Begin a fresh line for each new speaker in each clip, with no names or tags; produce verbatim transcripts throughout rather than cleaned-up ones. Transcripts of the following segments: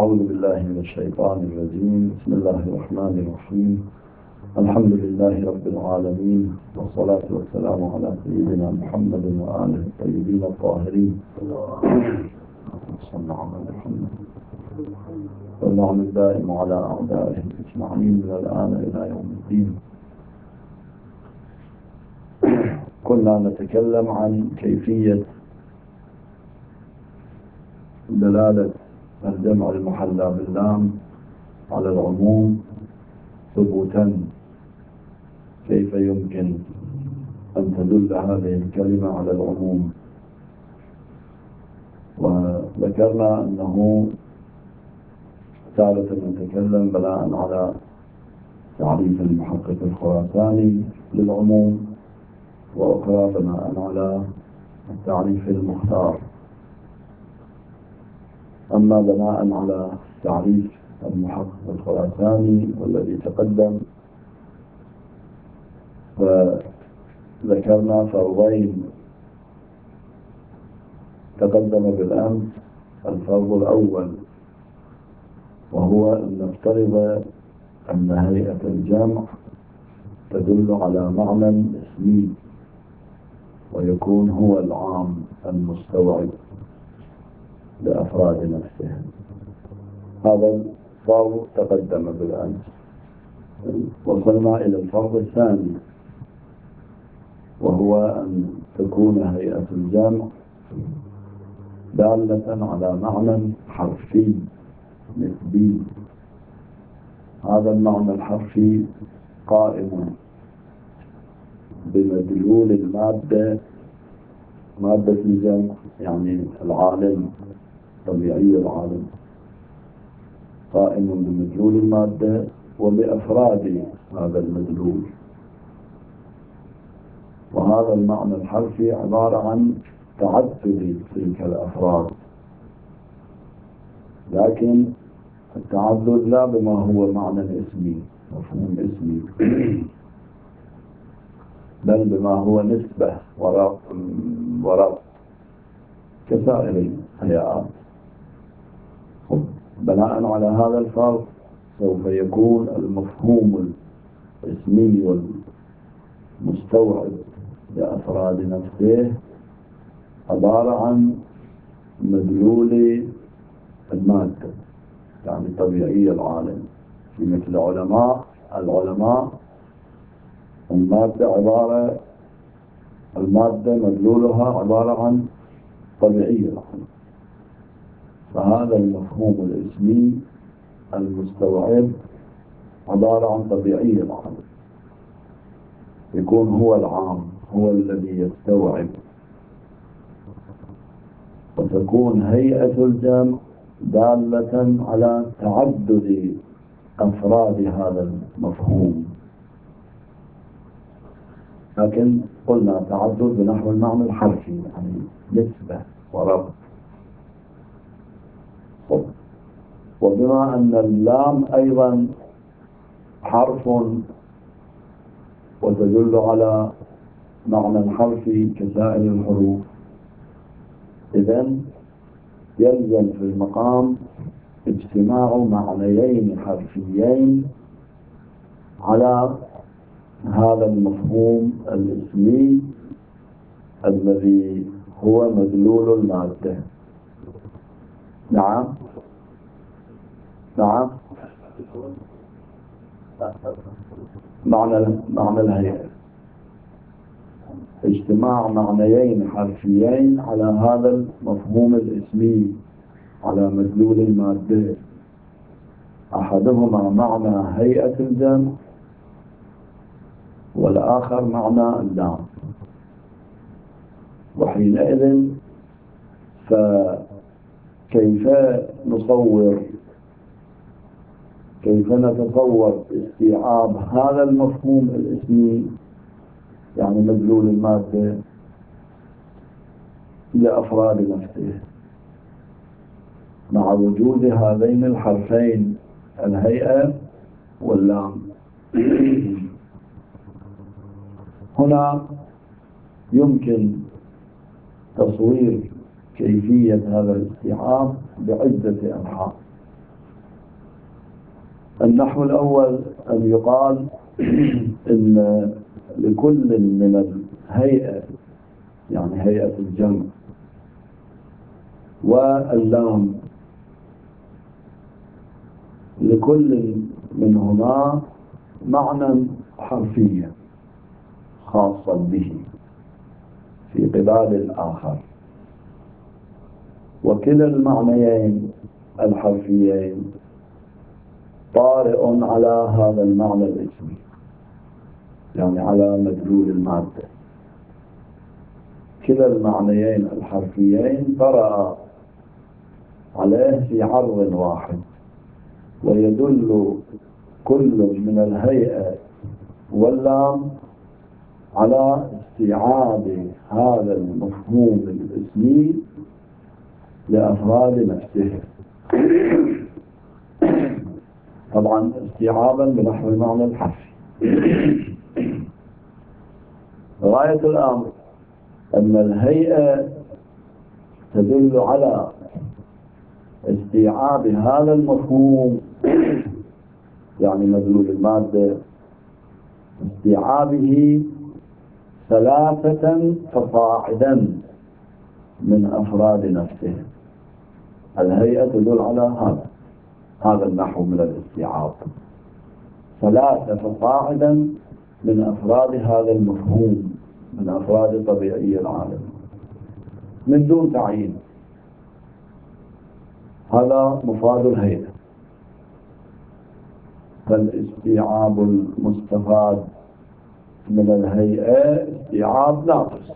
أعوذ بالله من الشيطان الرجيم. بسم الله الرحمن الرحيم. الحمد لله رب العالمين، والصلاة والسلام على سيدنا محمد وآله الطيبين الطاهرين. صلى على محمد. واللعن الدائم على أعدائهم أجمعين من الآن إلى يوم الدين. كنا نتكلم عن كيفية دلالة الجمع المحلى باللام على العموم ثبوتا، كيف يمكن أن تدل هذه الكلمة على العموم. وذكرنا أنه تارة نتكلم بناء على تعريف المحقق الخراساني للعموم، وأخرى بناء على التعريف المختار. أما بناء على تعريف المحقق الخراساني والذي تقدم، فذكرنا فرضين تقدم بالأمس. الفرض الأول وهو أن نفترض أن هيئة الجمع تدل على معنى اسمي، ويكون هو العام المستوعب لأفراد نفسه. هذا الفرض تقدم بالأمس. وصلنا إلى الفرض الثاني، وهو أن تكون هيئة الجمع دالة على معنى حرفي نسبي. هذا المعنى الحرفي قائم بمدلول المادة، مادة الجمع يعني العالم، طبيعي العالم، قائم بمدلول المادة وبأفراد هذا المدلول. وهذا المعنى الحرفي عبارة عن تعدد تلك الأفراد، لكن التعدد لا بما هو معنى اسمي، مفهوم اسمي، بل بما هو نسبة وربط وربط كسائر الهيئات. بناء على هذا الفرق سوف يكون المفهوم الاسمي والمستوعب لأفراد نفسه عبارة عن مدلول المادة، يعني طبيعي العالم. في مثل علماء العلماء المادة عبارة المادة مدلولها عبارة عن طبيعي العالم. فهذا المفهوم الاسمي المستوعب عبارة عن طبيعي العالم، يكون هو العام، هو الذي يستوعب. وتكون هيئة الجمع دالة على تعدد أفراد هذا المفهوم، لكن قلنا تعدد بنحو المعنى الحرفي، يعني نسبة وربط. وبما أن اللام أيضا حرف وتدل على معنى حرفي كسائر الحروف، إذن يلزم في المقام اجتماع معنيين حرفيين على هذا المفهوم الاسمي الذي هو مدلول المادة. نعم نعم معنى معنى الهيئة، اجتماع معنيين حرفيين على هذا المفهوم الاسمي على مدلول المادة، أحدهما معنى هيئة الجمع والآخر معنى اللام. وحينئذ فكيف نصور كيف نتصور استيعاب هذا المفهوم الاسمي، يعني مدلول المادة، لأفراد نفسه مع وجود هذين الحرفين الهيئة واللام؟ هنا يمكن تصوير كيفية هذا الاستيعاب بعدة أنحاء. النحو الأول أن يقال إن لكل من الهيئة، يعني هيئة الجمع واللام، لكل منهما معنى حرفيا خاصا به في قبال الآخر، وكلا المعنيين الحرفيين طارئ على هذا المعنى الاسمي، يعني على مدلول المادة. كلا المعنيين الحرفيين طرأ عليه في عرض واحد، ويدل كل من الهيئة واللام على استيعاب هذا المفهوم الاسمي لأفراد نفسه، طبعا استيعابا بنحو المعنى الحرفي. غاية الأمر أن الهيئة تدل على استيعاب هذا المفهوم، يعني مدلول المادة، استيعابه ثلاثة فصاعدا من أفراد نفسه. الهيئة تدل على هذا هذا النحو من الاستيعاب، ثلاثة فصاعدا من أفراد هذا المفهوم، من أفراد طبيعي العالم، من دون تعيين. هذا مفاد الهيئة. فالاستيعاب المستفاد من الهيئة استيعاب ناقص.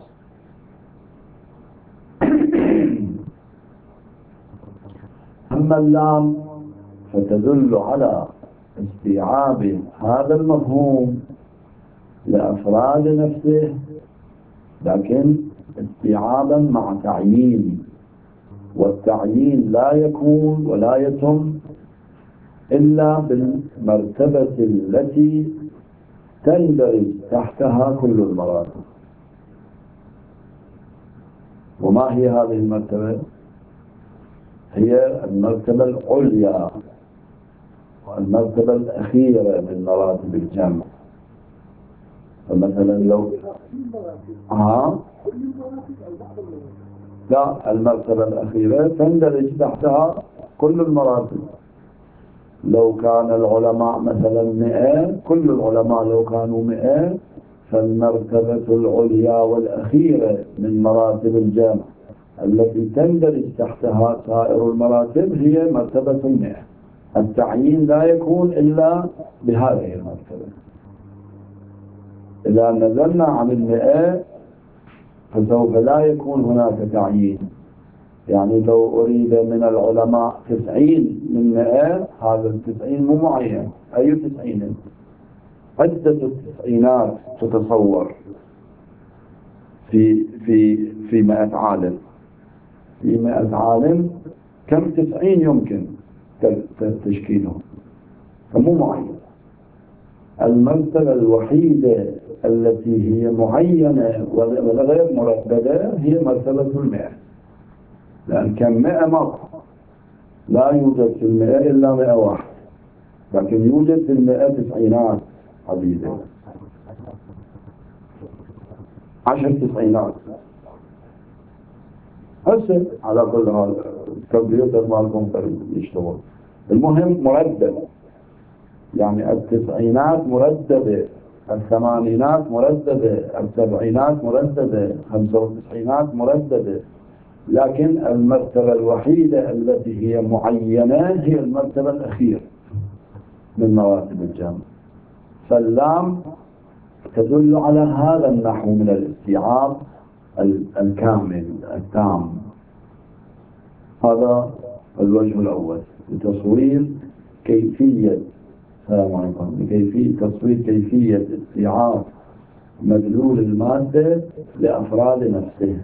أما اللام فتدل على استيعاب هذا المفهوم لأفراد نفسه، لكن استيعابا مع تعيين، والتعيين لا يكون ولا يتم إلا بالمرتبة التي تندرج تحتها كل المراتب. وما هي هذه المرتبة؟ هي المرتبة العليا والمرتبة الأخيرة من مراتب الجمع. فمثلا لو ها لا، المرتبة الأخيرة تندرج تحتها كل المراتب. لو كان العلماء مثلا مئة، كل العلماء لو كانوا مئة، فالمرتبة العليا والأخيرة من مراتب الجمع التي تندرج تحتها سائر المراتب هي مرتبة المئة. التعيين لا يكون إلا بهذه المرتبة. إذا نزلنا عن المئة فسوف لا يكون هناك تعيين. يعني لو أريد من العلماء تسعين من مئة، هذا التسعين مو معين. أي تسعين؟ عدة التسعينات تتصور في في في مئة عالم. في مئة عالم كم تسعين يمكن تشكيلهم؟ فمو معين. المرتبة الوحيدة التي هي معينة وغير مرددة هي مرتبة المئة، لأن كم مئة مرة لا يوجد في المئة إلا مئة واحد، لكن يوجد في المئة تسعينات عديدة، عشر تسعينات. هسه على كل هذا الكمبيوتر مالكم قريب يشتغل. المهم مردد، يعني التسعينات مرددة، الثمانينات مرددة، السبعينات مرددة، خمسة وتسعينات مرددة، لكن المرتبة الوحيدة التي هي معينة هي المرتبة الأخيرة من مراتب الجمع. فاللام تدل على هذا النحو من الاستيعاب الكامل التام. هذا الوجه الأول لتصوير كيفية السلام عليكم لكيفية تصوير كيفية استيعاب مدلول المادة لأفراد نفسه.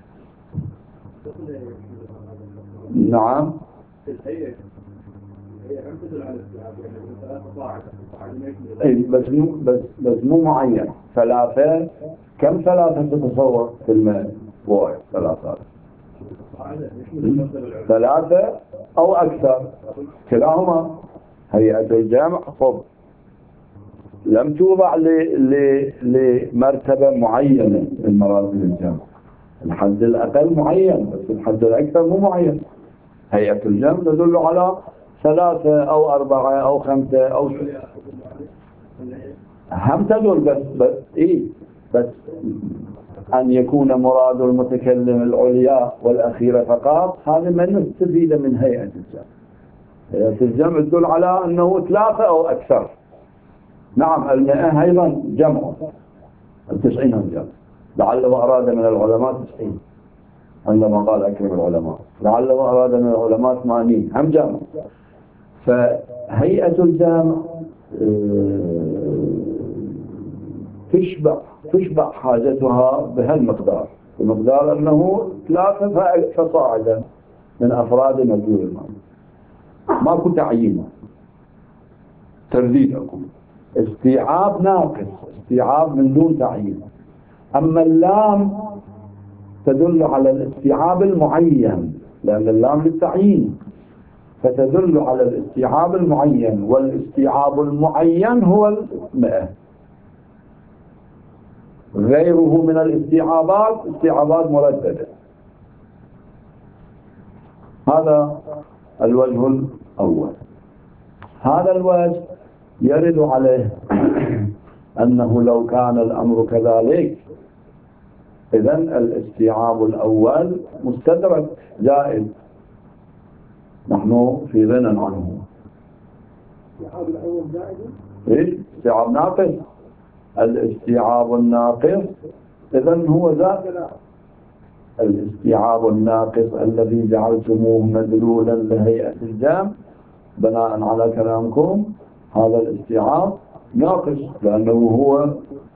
نعم. اي بس مو بس بس مو معين. ثلاثة، كم ثلاثة تتصور في الماء؟ واحد ثلاثة ثلاثة أو أكثر، كلاهما هيئة الجمع خب لم توضع لمرتبة معينة من مراتب الجمع. الحد الأقل معين بس الحد الأكثر مو معين. هيئة الجمع تدل على ثلاثة أو أربعة أو خمسة أو ستة هم تدل بس بس إيه بس أن يكون مراد المتكلم العليا والأخيرة فقط، هذا ما نستفيد من هيئة الجمع. هيئة الجمع تدل على أنه ثلاثة أو أكثر. نعم المئة أيضا جمع، التسعين هم جمع. لعله أراد من العلماء تسعين عندما قال أكرم العلماء، لعله أراد من العلماء ثمانين هم جمع. فهيئة الجمع تشبع تشبع حاجتها بهالمقدار، بمقدار أنه ثلاثة فصاعدا من أفراد مدلول المعنى. ماكو تعيين، ترديد أكو، استيعاب ناقص، استيعاب من دون تعيين. أما اللام تدل على الاستيعاب المعين، لأن اللام للتعيين، فتدل على الاستيعاب المعين، والاستيعاب المعين هو المئة. غيره من الاستيعابات استيعابات مرددة. هذا الوجه الأول. هذا الوجه يرد عليه أنه لو كان الأمر كذلك إذن الاستيعاب الأول مستدرك جائز، نحن في غنى عنه.
الاستيعاب الأول زائد؟
إيش؟ استيعاب ناقص. الاستيعاب الناقص إذن هو زائد. الاستيعاب الناقص الذي جعلتموه مدلولا لهيئة الجمع بناء على كلامكم، هذا الاستيعاب ناقص، لأنه هو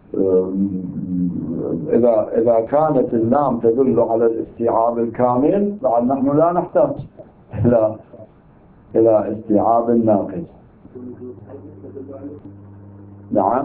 إذا إذا كانت اللام تدل على الاستيعاب الكامل طبعا نحن لا نحتاج إلى إلى استيعاب ناقص. نعم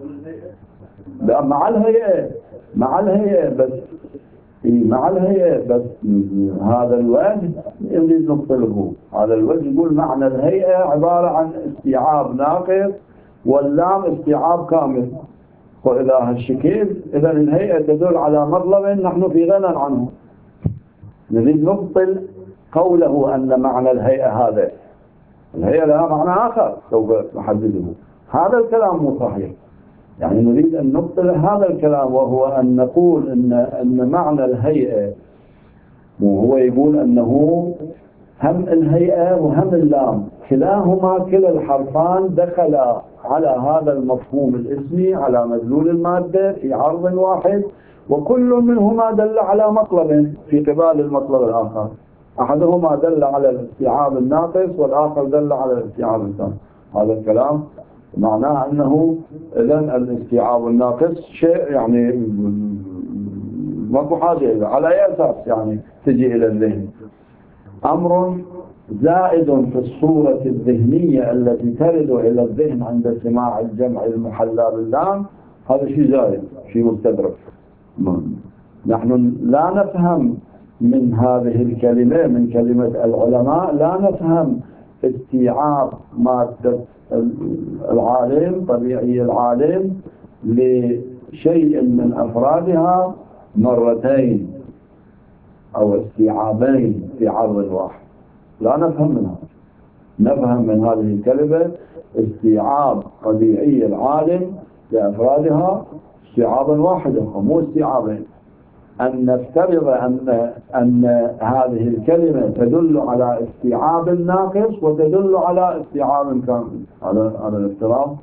مع الهيئة مع الهيئة بس مع الهيئة بس هذا الوجه نريد نبطله. هذا الوجه يقول معنى الهيئة عبارة عن استيعاب ناقص واللام استيعاب كامل، وإذا هالشكل إذا الهيئة تدل على مطلب نحن في غنى عنه. نريد نبطل قوله أن معنى الهيئة هذا، الهيئة لها معنى آخر سوف نحدده. هذا الكلام مو صحيح، يعني نريد أن نبطل هذا الكلام، وهو أن نقول أن أن معنى الهيئة، وهو يقول أنه هم الهيئة وهم اللام كلاهما كلا الحرفان دخلا على هذا المفهوم الاسمي على مدلول المادة في عرض واحد، وكل منهما دل على مطلب في قبال المطلب الآخر. أحدهما دل على الاستيعاب الناقص والآخر دل على الاستيعاب التام. هذا الكلام معناه أنه إذن الاستيعاب الناقص شيء يعني ماكو حاجة إلى على أي أساس يعني تجي إلى الذهن. أمر زائد في الصورة الذهنية التي ترد إلى الذهن عند سماع الجمع المحلى باللام، هذا شيء زائد، شيء مستدرك. نحن لا نفهم من هذه الكلمة، من كلمة العلماء لا نفهم استيعاب مادة العالم طبيعي العالم لشيء من أفرادها مرتين أو استيعابين في عرض واحد، لا نفهم منها. نفهم من هذه الكلمة استيعاب طبيعي العالم لأفرادها استيعابا واحدا ومو استيعابين. أن نفترض أن أن هذه الكلمة تدل على استيعاب ناقص وتدل على استيعاب كامل، هذا هذا الافتراض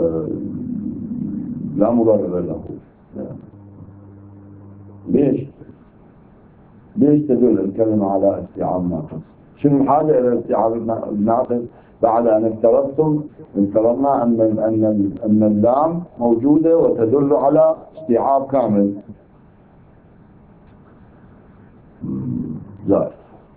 لا مبرر له. ليش؟ ليش تدل الكلمة على استيعاب ناقص؟ شنو الحاجة إلى استيعاب الناقص بعد أن افترضتم افترضنا أن أن أن اللام موجودة وتدل على استيعاب كامل؟ زائد.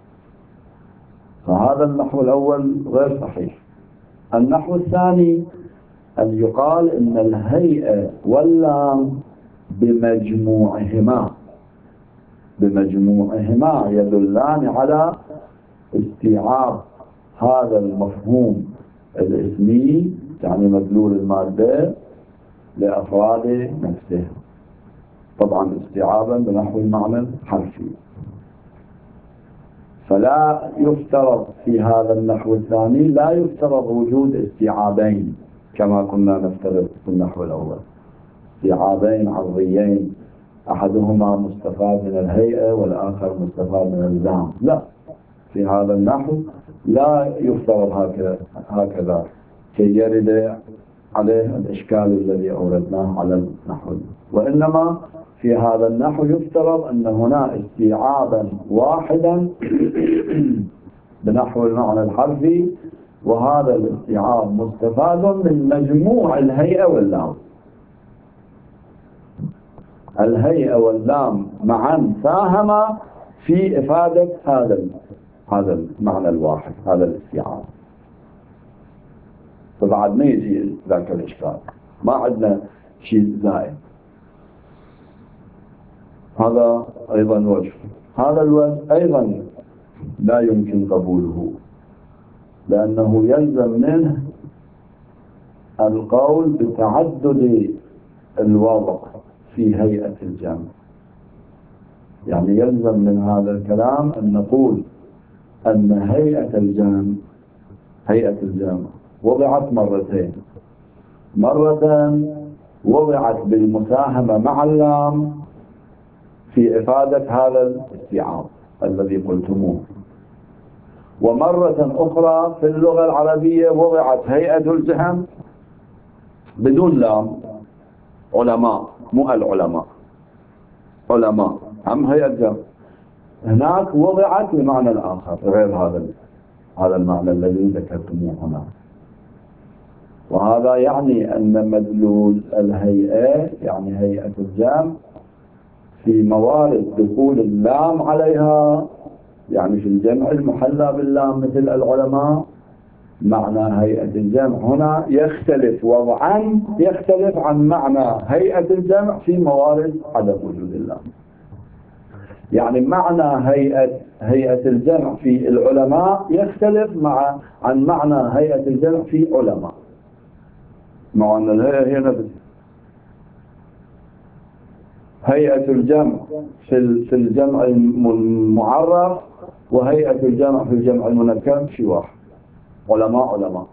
فهذا النحو الأول غير صحيح. النحو الثاني أن يقال إن الهيئة واللام بمجموعهما بمجموعهما يدلان على استيعاب هذا المفهوم الاسمي يعني مدلول المادة لأفراد نفسه، طبعا استيعابا بنحو المعنى الحرفي. فلا يفترض في هذا النحو الثاني لا يفترض وجود استيعابين كما كنا نفترض في النحو الأول، استيعابين عرضيين أحدهما مستفاد من الهيئة والآخر مستفاد من اللام. لا، في هذا النحو لا يفترض هكذا هكذا كي يرد عليه الإشكال الذي أوردناه على النحو، وإنما في هذا النحو يفترض أن هنا استيعابا واحدا بنحو المعنى الحرفي، وهذا الاستيعاب مستفاد من مجموع الهيئة واللام. الهيئة واللام معا ساهما في إفادة هذا هذا المعنى الواحد، هذا الاستيعاب. فبعد ما يجي ذاك الإشكال، ما عندنا شيء زائد. هذا أيضا وجه. هذا الوجه أيضا لا يمكن قبوله، لأنه يلزم منه القول بتعدد الوضع في هيئة الجمع. يعني يلزم من هذا الكلام أن نقول أن هيئة الجمع هيئة الجمع وضعت مرتين، مرة وضعت بالمساهمة مع اللام في إفادة هذا الاستيعاب الذي قلتموه، ومرة أخرى في اللغة العربية وضعت هيئة الجمع بدون لام. علماء، مو العلماء، علماء هم هيئة جمع، هناك وضعت بمعنى الآخر غير هذا هذا المعنى الذي ذكرتموه هنا. وهذا يعني أن مدلول الهيئة يعني هيئة الجمع في موارد دخول اللام عليها، يعني في الجمع المحلى باللام مثل العلماء، معنى هيئة الجمع هنا يختلف وضعا يختلف عن معنى هيئة الجمع في موارد عدم وجود اللام. يعني معنى هيئة هيئة الجمع في العلماء يختلف مع عن معنى هيئة الجمع في علماء، مع أن الهيئة هي نفسها. هيئة الجمع في في الجمع المعرف وهيئة الجمع في الجمع المنكر شيء واحد، علماء علماء.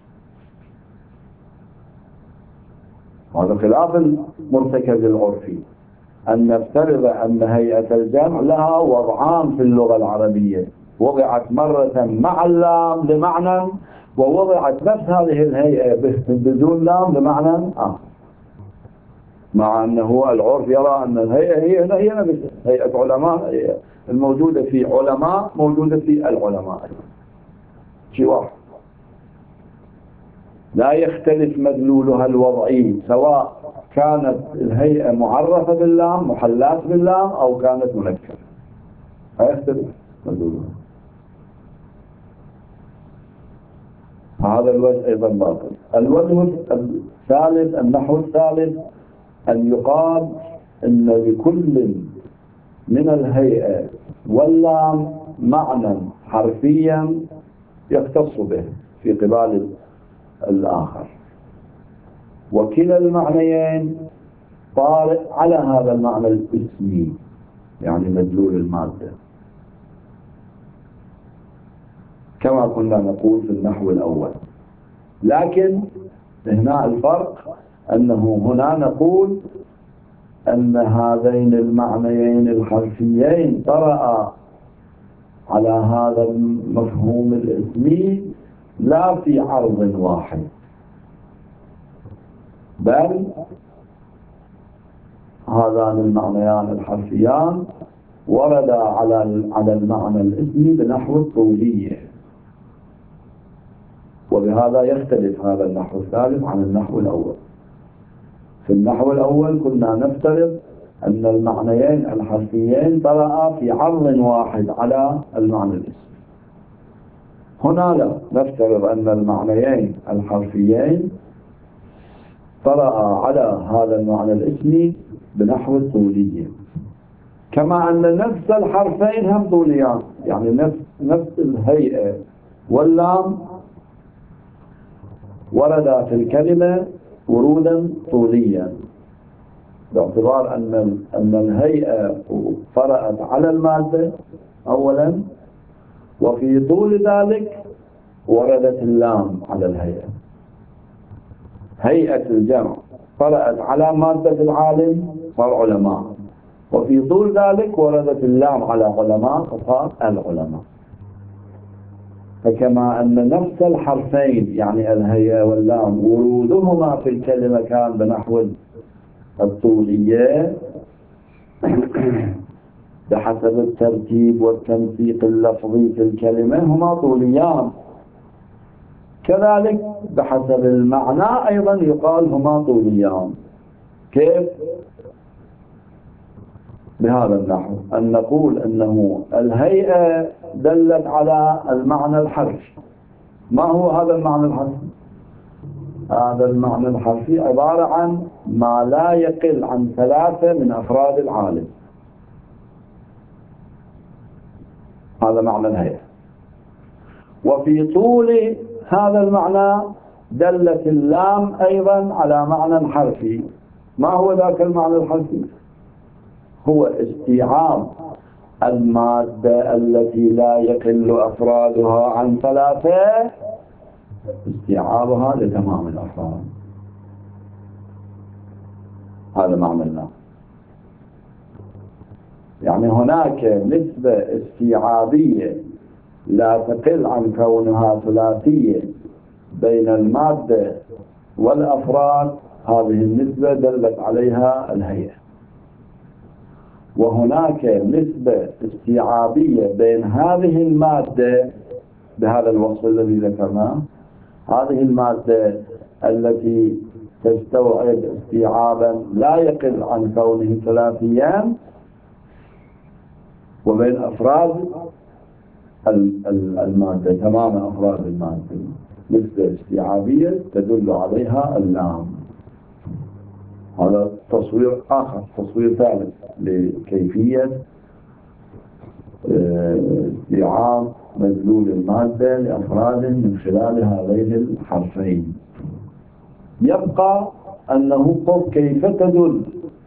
هذا خلاف المرتكز العرفي، أن نفترض أن هيئة الجمع لها وضعان في اللغة العربية، وضعت مرة مع اللام لمعنى، ووضعت نفس هذه الهيئة بدون لام لمعنى آخر، مع أنه العرف يرى أن الهيئة هي هي نفس هيئة علماء الموجودة في علماء موجودة في العلماء، شيء واحد لا يختلف مدلولها الوضعي، سواء كانت الهيئة معرفة باللام محلات باللام أو كانت منكرة، لا يختلف مدلولها. هذا الوجه أيضا باطل. الوجه الثالث، النحو الثالث، أن يقال إن لكل من الهيئة واللام معنى حرفيا يختص به في قبال الآخر، وكلا المعنيين طارئ على هذا المعنى الاسمي يعني مدلول المادة، كما كنا نقول في النحو الأول. لكن هنا الفرق أنه هنا نقول أن هذين المعنيين الحرفيين طرأ على هذا المفهوم الاسمي لا في عرض واحد، بل هذان المعنيان الحرفيان وردا على على المعنى الاسمي بنحو الطولية، وبهذا يختلف هذا النحو الثالث عن النحو الأول. في النحو الأول كنا نفترض أن المعنيين الحرفيين طرأ في عرض واحد على المعنى الاسمي. هنا لا، نفترض أن المعنيين الحرفيين طرأ على هذا المعنى الاسمي بنحو الطولية، كما أن نفس الحرفين هم طوليان، يعني نفس نفس الهيئة واللام ورد في الكلمة ورودا طوليا، باعتبار أن أن الهيئة طرأت على المادة أولا، وفي طول ذلك وردت اللام على الهيئة. هيئة الجمع طرأت على مادة العالم صار علماء، وفي طول ذلك وردت اللام على علماء فصار العلماء. فكما أن نفس الحرفين يعني الهيئة واللام ورودهما في الكلمة كان بنحو الطولية بحسب الترتيب والتنسيق اللفظي في الكلمة هما طوليان، كذلك بحسب المعنى أيضا يقال هما طوليان. كيف؟ بهذا النحو أن نقول أنه الهيئة دلت على المعنى الحرفي. ما هو هذا المعنى الحرفي؟ هذا المعنى الحرفي عبارة عن ما لا يقل عن ثلاثة من أفراد العالم. هذا معنى الهيئة. وفي طول هذا المعنى دلت اللام أيضا على معنى حرفي. ما هو ذاك المعنى الحرفي؟ هو استيعاب المادة التي لا يقل أفرادها عن ثلاثة، استيعابها لتمام الأفراد. هذا معنى اللام. يعني هناك نسبة استيعابية لا تقل عن كونها ثلاثية بين المادة والأفراد، هذه النسبة دلت عليها الهيئة. وهناك نسبة استيعابية بين هذه المادة بهذا الوصف الذي ذكرناه، هذه المادة التي تستوعب استيعابا لا يقل عن كونه ثلاثيا، وبين أفراد المادة تمام أفراد المادة نسبة استيعابية تدل عليها اللام. هذا تصوير آخر، تصوير ثالث لكيفية استيعاب مدلول المادة لأفراد من خلال هذين الحرفين. يبقى أنه كيف تدل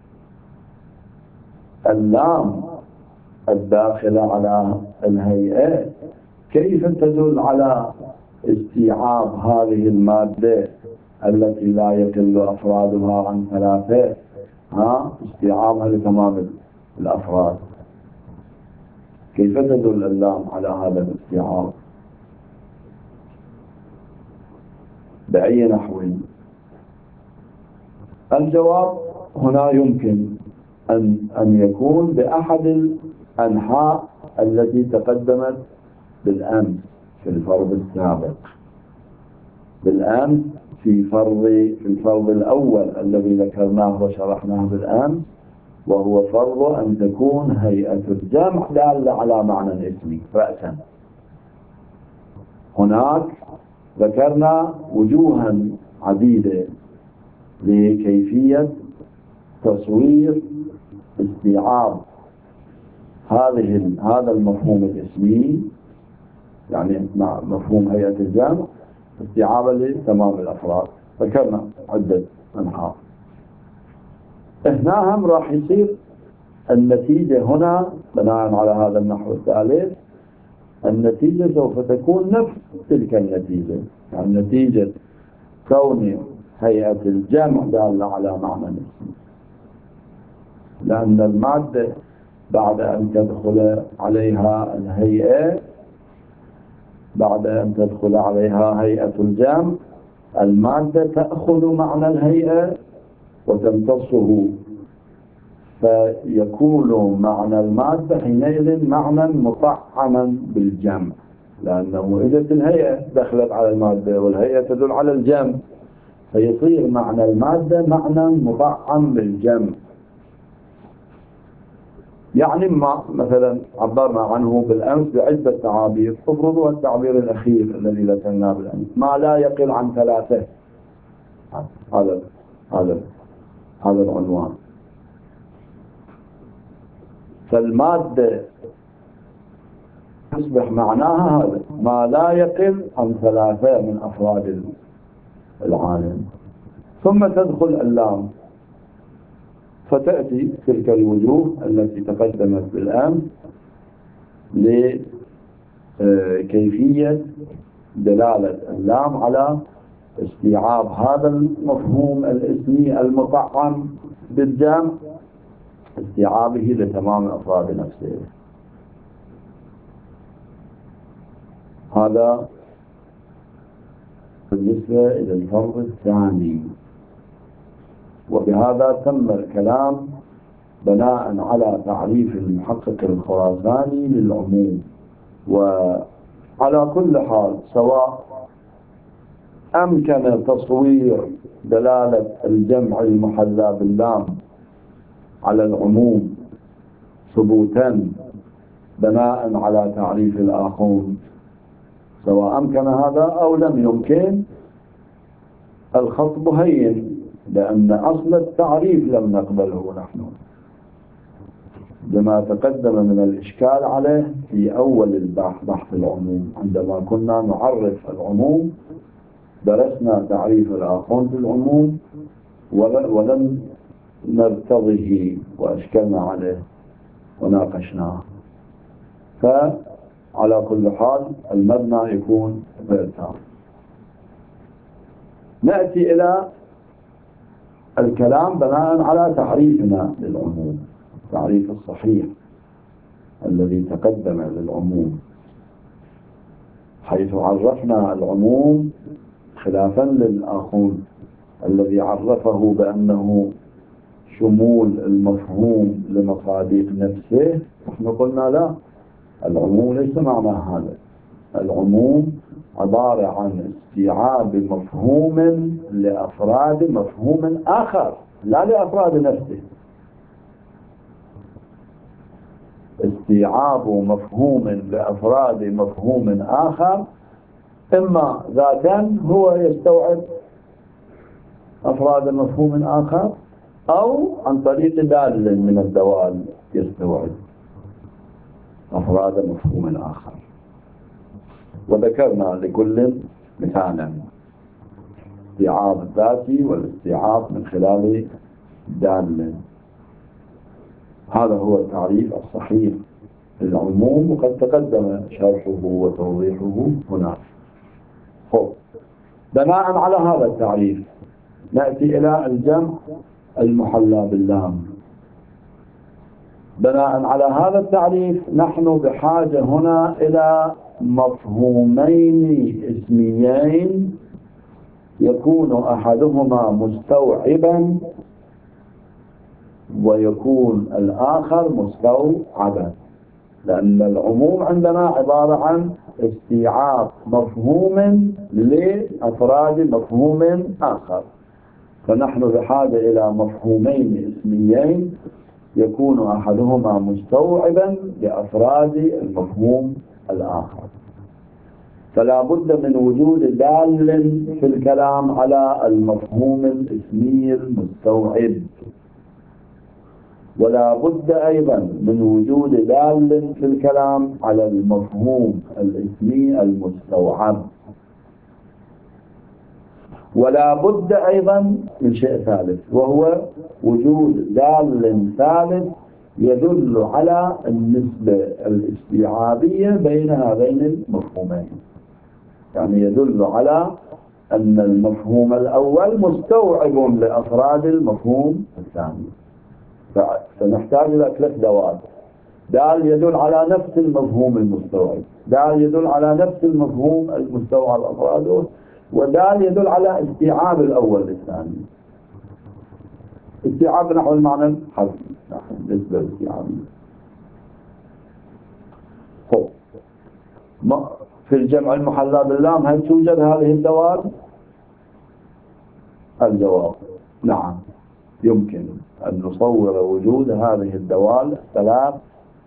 اللام الداخلة على الهيئة، كيف تدل على استيعاب هذه المادة التي لا يقل أفرادها عن ثلاثة، ها استيعابها لتمام الأفراد. كيف تدل اللام على هذا الاستيعاب؟ بأي نحو؟ الجواب هنا يمكن أن أن يكون بأحد الأنحاء التي تقدمت بالأمس في الفرض السابق. بالأمس في فرض في الفرض الأول الذي ذكرناه وشرحناه بالأمس، وهو فرض أن تكون هيئة الجمع دالة على معنى اسمي رأسا. هناك ذكرنا وجوها عديدة لكيفية تصوير استيعاب هذه هذا المفهوم الاسمي، يعني مع مفهوم هيئة الجمع استيعابا لتمام الأفراد. ذكرنا عدة أنحاء. هنا هم راح يصير النتيجة هنا بناء على هذا النحو الثالث، النتيجة سوف تكون نفس تلك النتيجة، يعني نتيجة كون هيئة الجمع دالة على معنى اسمي، لأن المادة بعد أن تدخل عليها الهيئة بعد أن تدخل عليها هيئة الجمع، المادة تأخذ معنى الهيئة وتمتصه، فيكون معنى المادة حينئذ معنى مطعما بالجمع، لأنه إذا الهيئة دخلت على المادة والهيئة تدل على الجمع، فيصير معنى المادة معنى مطعم بالجمع. يعني ما مثلا عبرنا عنه بالأمس بعدة تعابير، افرضوا التعبير الأخير الذي ذكرناه بالأمس، ما لا يقل عن ثلاثة. هذا هذا هذا العنوان. فالمادة يصبح معناها هذا ما لا يقل عن ثلاثة من أفراد العالم. ثم تدخل اللام فتأتي تلك الوجوه التي تقدمت بالأمس لكيفية دلالة اللام على استيعاب هذا المفهوم الاسمي المطعم بالجمع، استيعابه لتمام أفراد نفسه. هذا بالنسبة إلى الفرض الثاني. وبهذا تم الكلام بناء على تعريف المحقق الخراساني للعموم. وعلى كل حال سواء أمكن تصوير دلالة الجمع المحلى باللام على العموم ثبوتا بناء على تعريف الآخون، سواء أمكن هذا أو لم يمكن، الخطب هين، لأن أصل التعريف لم نقبله نحن بما تقدم من الإشكال عليه في أول البحث، بحث العموم. عندما كنا نعرف العموم درسنا تعريف الآخون في العموم ولم نرتضه وأشكلنا عليه وناقشناه. فعلى كل حال المبنى يكون غير تام. نأتي إلى الكلام بناء على تعريفنا للعموم، التعريف الصحيح الذي تقدم للعموم، حيث عرفنا العموم خلافا للآخون الذي عرفه بأنه شمول المفهوم لمصادق نفسه. نحن قلنا لا، العموم ليس معنى هذا. العموم عبارة عن استيعاب مفهوم لأفراد مفهوم آخر، لا لأفراد نفسه. استيعاب مفهوم لأفراد مفهوم آخر، إما ذاتا هو يستوعب أفراد مفهوم آخر، أو عن طريق دال من الدوال يستوعب أفراد مفهوم آخر. وذكرنا لكل مثالا، استيعاب الذاتي والاستيعاب من خلال دال. هذا هو التعريف الصحيح للعموم، وقد تقدم شرحه وتوضيحه هنا. خب، بناء على هذا التعريف نأتي إلى الجمع المحلى باللام. بناء على هذا التعريف نحن بحاجة هنا إلى مفهومين اسميين يكون أحدهما مستوعبا ويكون الآخر مستوعبا، لأن العموم عندنا عبارة عن استيعاب مفهوم لأفراد مفهوم آخر، فنحن بحاجة إلى مفهومين اسميين يكون أحدهما مستوعبا لأفراد المفهوم الآخر. فلا بد من وجود دال في الكلام على المفهوم الاسمي المستوعب، ولا بد أيضا من وجود دال في الكلام على المفهوم الاسمي المستوعب، ولا بد أيضا من شيء ثالث، وهو وجود دال ثالث يدل على النسبة الاستيعابية بين هذين المفهومين، يعني يدل على أن المفهوم الأول مستوعب لأفراد المفهوم الثاني. فنحتاج إلى ثلاث دوال: دال يدل على نفس المفهوم المستوعب، دال يدل على نفس المفهوم المستوعب أفراده، ودال يدل على استيعاب الأول للثاني. استيعاب نحو المعنى الحرفي، بالنسبة للاستيعاب. في الجمع المحلى باللام هل توجد هذه الدوال؟ الجواب نعم، يمكن أن نصور وجود هذه الدوال الثلاث،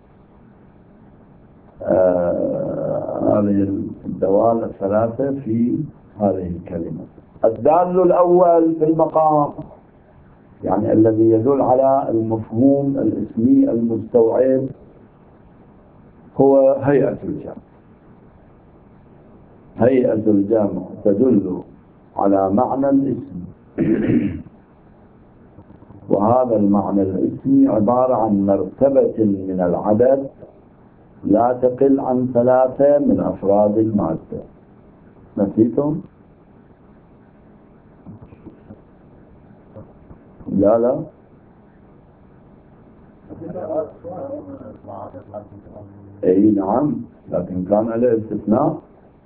آه هذه الدوال الثلاثة في هذه الكلمة. الدال الأول في المقام، يعني الذي يدل على المفهوم الاسمي المستوعب، هو هيئة الجمع. هيئة الجمع تدل على معنى الاسم. وهذا المعنى الاسمي عبارة عن مرتبة من العدد لا تقل عن ثلاثة من أفراد المادة. نسيتم؟ لا لا اي نعم، لكن كان له استثناء،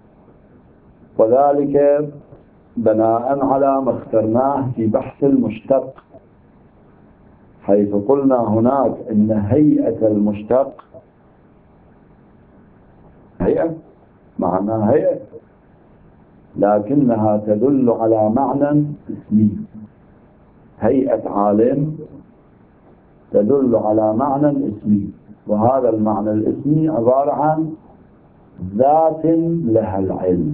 وذلك بناء على ما اخترناه في بحث المشتق، حيث قلنا هناك ان هيئة المشتق هيئة معناها هيئة، لكنها تدل على معنى اسمي. هيئة عالم تدل على معنى اسمي، وهذا المعنى الاسمي عبارة عن ذات لها العلم.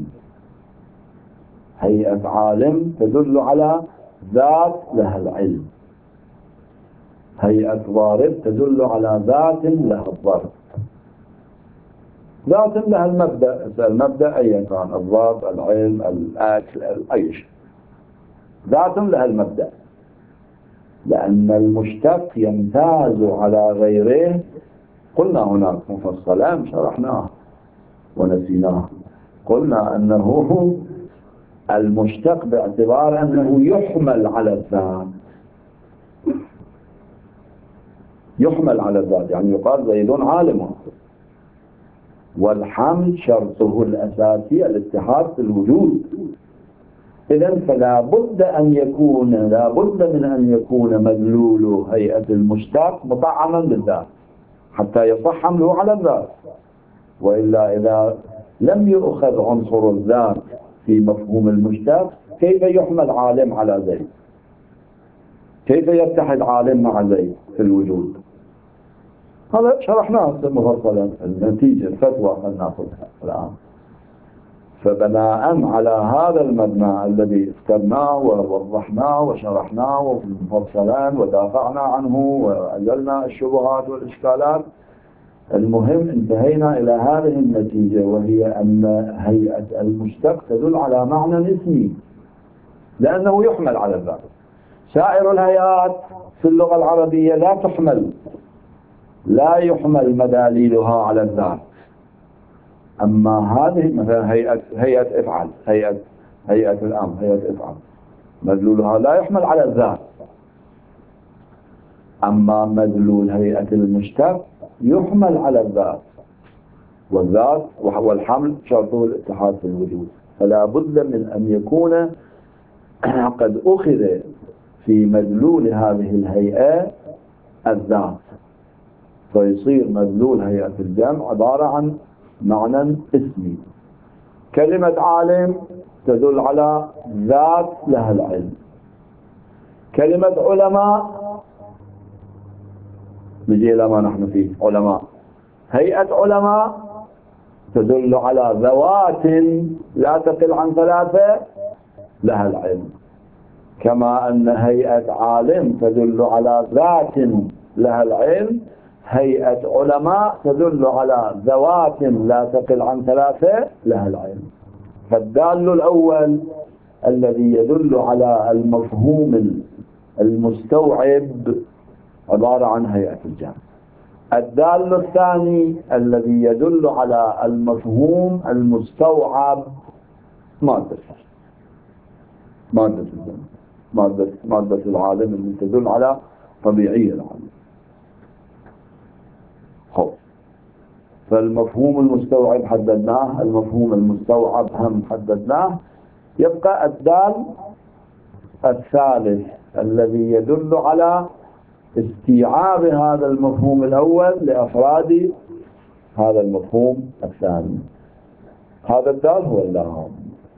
هيئة عالم تدل على ذات لها العلم. هيئة ضارب تدل على ذات لها الضرب. ذات لها المبدأ، المبدأ أيا كان، الضرب، العلم، الأكل، أي شيء، ذات لها المبدأ. لأن المشتق يمتاز على غيره، قلنا هناك مفصلا شرحناه ونسيناه. قلنا أنه المشتق باعتبار أنه يحمل على الذات، يحمل على الذات، يعني يقال زيد عالم، والحمل شرطه الأساسي الاتحاد في الوجود. إذن فلا بد أن يكون لا بد من أن يكون مدلول هيئة المشتق مطعما للذات حتى يصح حمله على الذات، وإلا إذا لم يؤخذ عنصر الذات في مفهوم المشتق كيف يحمل عالم على زيد؟ كيف يتحد عالم مع زيد في الوجود؟ هذا شرحناه مفصلا. النتيجة الفتوى أن نأخذها الآن. فبناء على هذا المبنى الذي اخترناه ووضحناه وشرحناه مفصلا ودافعنا عنه وأزلنا الشبهات والإشكالات، المهم انتهينا إلى هذه النتيجة، وهي أن هيئة المشتق تدل على معنى اسمي لأنه يحمل على الذات. سائر الهيئات في اللغة العربية لا تحمل، لا يحمل مداليلها على الذات. أما هذه مثلا هيئة هيئة افعل، هيئة هيئة الأمر، هيئة افعل، مدلولها لا يحمل على الذات. أما مدلول هيئة المشتق يحمل على الذات، والذات والحمل شرطه الاتحاد في الوجود. فلا بد من أن يكون قد أخذ في مدلول هذه الهيئة الذات، فيصير مدلول هيئة الجمع عبارة عن معنى اسمي. كلمة عالم تدل على ذات لها العلم. كلمة علماء، نجي إلى ما نحن فيه، علماء، هيئة علماء تدل على ذوات لا تقل عن ثلاثة لها العلم، كما أن هيئة عالم تدل على ذات لها العلم. هيئة علماء تدل على ذوات لا تقل عن ثلاثة لها العلم. فالدال الأول الذي يدل على المفهوم المستوعب عبارة عن هيئة الجمع. الدال الثاني الذي يدل على المفهوم المستوعب مادة مادة الجمع، مادة مادة العالم اللي تدل على طبيعية العالم. خب، فالمفهوم المستوعب حددناه، المفهوم المستوعب هم حددناه. يبقى الدال الثالث الذي يدل على استيعاب هذا المفهوم الأول لأفراد هذا المفهوم الثاني. هذا الدال هو اللام.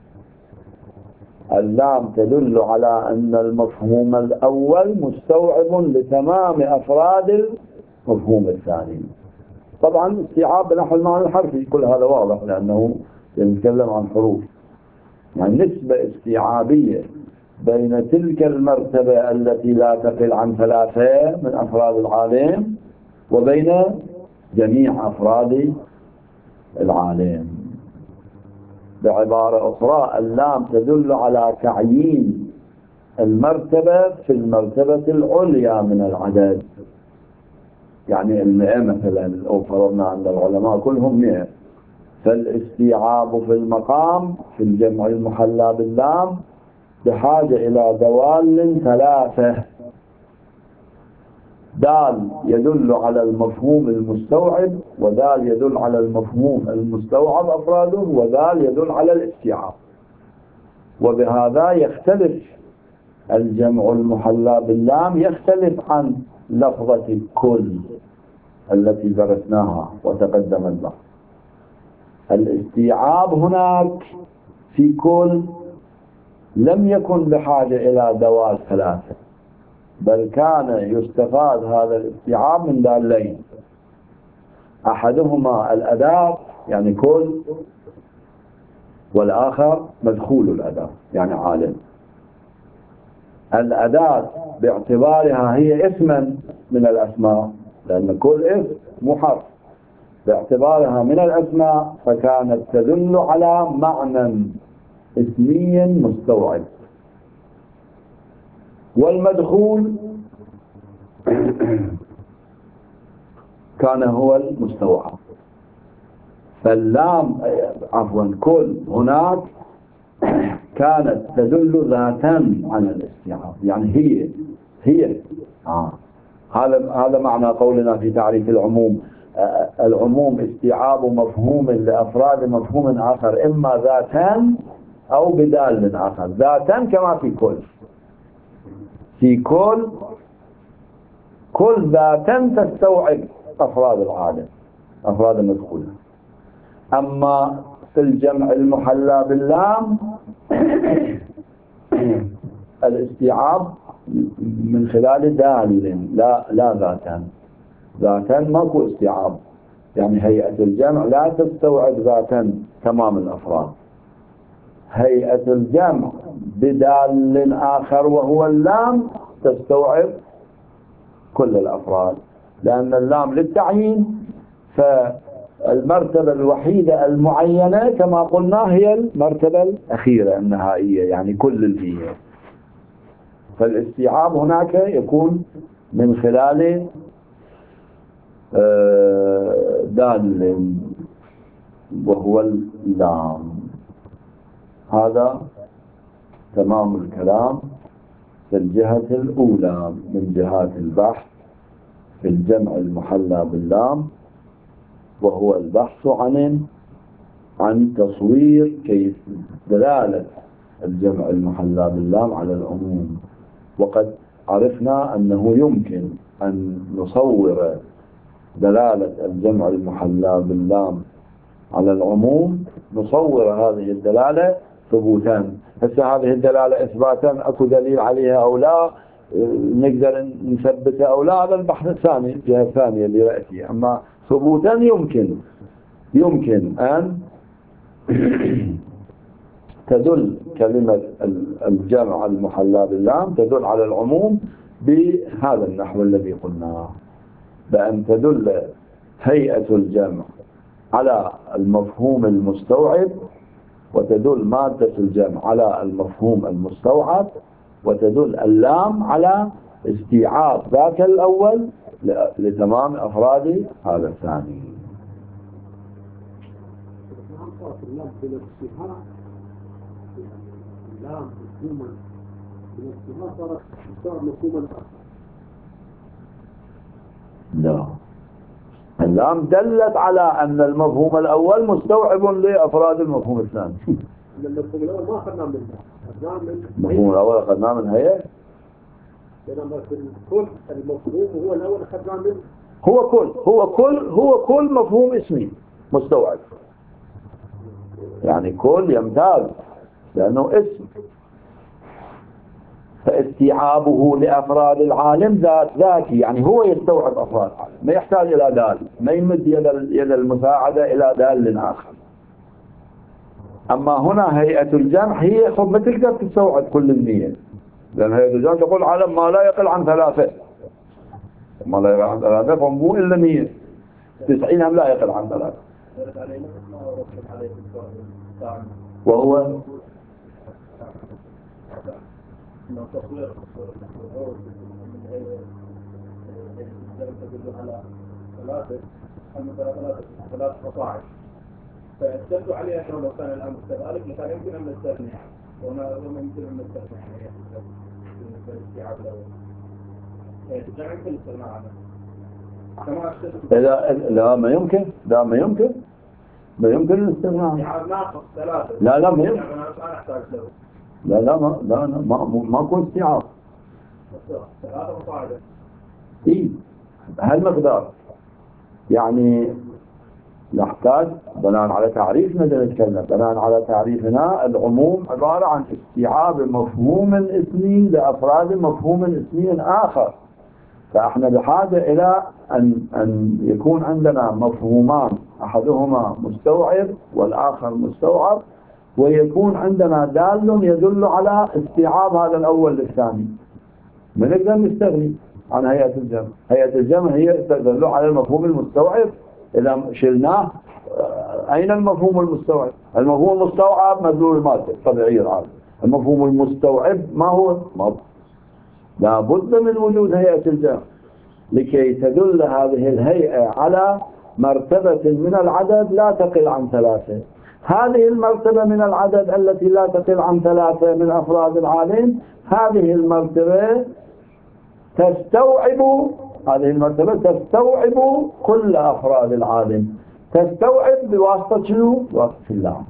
اللام تدل على أن المفهوم الأول مستوعب لتمام أفراد المفهوم الثاني. طبعا استيعاب نحو المعنى الحرفي، كل هذا واضح لأنه يتكلم عن حروف، يعني نسبة استيعابية بين تلك المرتبة التي لا تقل عن ثلاثة من أفراد العالم وبين جميع أفراد العالم. بعبارة أخرى اللام تدل على تعيين المرتبة في المرتبة العليا من العدد، يعني المئة مثلا لو فرضنا عند العلماء كلهم مئة، فالاستيعاب في المقام في الجمع المحلى باللام بحاجة إلى دوال ثلاثة: دال يدل على المفهوم المستوعب، ودال يدل على المفهوم المستوعب أفراده، ودال يدل على الاستيعاب. وبهذا يختلف الجمع المحلى باللام، يختلف عن لفظة كل التي درسناها وتقدم البحث. الاستيعاب هناك في كل لم يكن بحاجة إلى دوال ثلاثة، بل كان يستفاد هذا الاستيعاب من دالين: أحدهما الأداة يعني كل، والآخر مدخول الأداة يعني عالم. الأداة باعتبارها هي اسما من الأسماء، لأن كل اسم مو حرف، باعتبارها من الأسماء فكانت تدل على معنى اسمي مستوعب. والمدخول كان هو المستوعب. فاللام عفوا كل هناك كانت تدل ذاتا على الاستيعاب، يعني هي هي آه. هذا هذا معنى قولنا في تعريف العموم: آه العموم استيعاب مفهوم لأفراد مفهوم آخر، إما ذاتا أو بدال آخر. ذاتا كما في كل، في كل كل ذاتا تستوعب أفراد العالم، أفراد المدخول. أما في الجمع المحلى باللام الاستيعاب من خلال دال، لا لا ذاتا. ذاتا ماكو استيعاب، يعني هيئة الجمع لا تستوعب ذاتا تمام الأفراد. هيئة الجمع بدال آخر وهو اللام تستوعب كل الأفراد، لأن اللام للتعيين، فالمرتبة الوحيدة المعينة كما قلنا هي المرتبة الأخيرة النهائية، يعني كل المية. فالاستيعاب هناك يكون من خلال دال وهو اللام. هذا تمام الكلام في الجهة الأولى من جهات البحث في الجمع المحلى باللام، وهو البحث عن عن تصوير كيف دلالة الجمع المحلى باللام على العموم. وقد عرفنا أنه يمكن أن نصور دلالة الجمع المحلى باللام على العموم، نصور هذه الدلالة ثبوتا. هسه هذه الدلالة إثباتا أكو دليل عليها أو لا، نقدر نثبتها أو لا، هذا البحث الثاني، الجهة الثانية اللي رأيتها. أما ثبوتا يمكن يمكن أن تدل كلمة الجمع المحلى باللام تدل على العموم بهذا النحو الذي قلناه، بأن تدل هيئة الجمع على المفهوم المستوعب، وتدل مادة الجمع على المفهوم المستوعب، وتدل اللام على استيعاب ذاك الأول لتمام أفراد هذا الثاني. لا، اللام دلت على أن المفهوم الأول مستوعب لأفراد المفهوم الثاني.
المفهوم الأول ما أخذنا منه،
المفهوم الأول أخذنا من هي؟
لأن كل المفهوم هو الأول أخذنا منه.
هو كل هو كل هو كل مفهوم اسمي مستوعب، يعني كل يمتاز لأنه اسم، فاستيعابه لأفراد العالم ذات ذاتي، يعني هو يستوعب أفراد العالم، ما يحتاج إلى دال، ما يمد يد المساعدة إلى دال آخر. أما هنا هيئة الجمع هي خب ما تقدر تستوعب كل المية، لأن هيئة الجمع تقول عالم ما لا يقل عن ثلاثة، ما لا يقل عن ثلاثة فمو إلا مية، تسعين هم لا يقل عن ثلاثة. وهو
تدل على ثلاثة ثلاثة ثلاث مصاعب، فاستندوا عليها كما كان الأمر كذلك، لكن يمكن أن نستثني وما يمكن أن نستثني في الاستيعاب الأول. لا يمكن الاستغناء عنه. كما
لا لا ما يمكن لا ما يمكن ما يمكن الاستغناء عنه.
ناقص ثلاثة.
لا لا ما يمكن.
أنا أحتاج له.
لا لا ما لا ما ماكو استيعاب.
ثلاثة مصاعب.
إيه هالمقدار يعني نحتاج بناء على تعريفنا نتكلم بناء على تعريفنا العموم عبارة عن استيعاب مفهوم اسمي لأفراد مفهوم اسمي آخر، فإحنا بحاجة إلى أن أن يكون عندنا مفهومان أحدهما مستوعب والآخر مستوعب، ويكون عندنا دال يدل على استيعاب هذا الأول للثاني. ما نقدر نستغني عن هيئة الجمع. هيئة الجمع هي تدل على المفهوم المستوعب. إذا شلناه أين المفهوم المستوعب؟ المفهوم المستوعب مدلول مادة طبيعي العالم. المفهوم المستوعب ما هو؟ ما لا بد من وجود هيئة الجمع لكي تدل هذه الهيئة على مرتبة من العدد لا تقل عن ثلاثة. هذه المرتبة من العدد التي لا تقل عن ثلاثة من أفراد العالم، هذه المرتبة تستوعب هذه المرتبة تستوعب كل أفراد العالم. تستوعب بواسطة شنو؟ بواسطة اللام.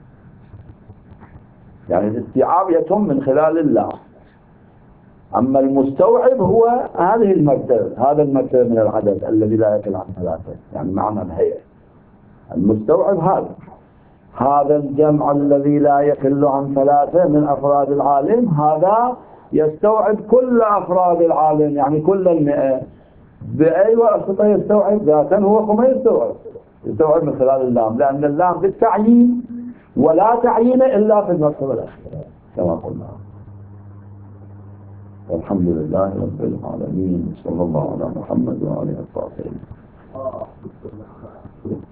يعني الاستيعاب يتم من خلال اللام. أما المستوعب هو هذه المرتبة، هذا المرتبة من العدد الذي لا يقل عن ثلاثة، يعني معنى الهيئة. المستوعب هذا هذا الجمع الذي لا يقل عن ثلاثة من أفراد العالم، هذا يستوعب كل أفراد العالم، يعني كل المئة. بأي واسطة يستوعب؟ ذاتا هو كما يستوعب يستوعب من خلال اللام، لأن اللام بالتعيين ولا تعيين إلا في المرتبة الأخيرة كما قلنا. والحمد لله رب العالمين، صلى الله على محمد وعلى آله وصحبه.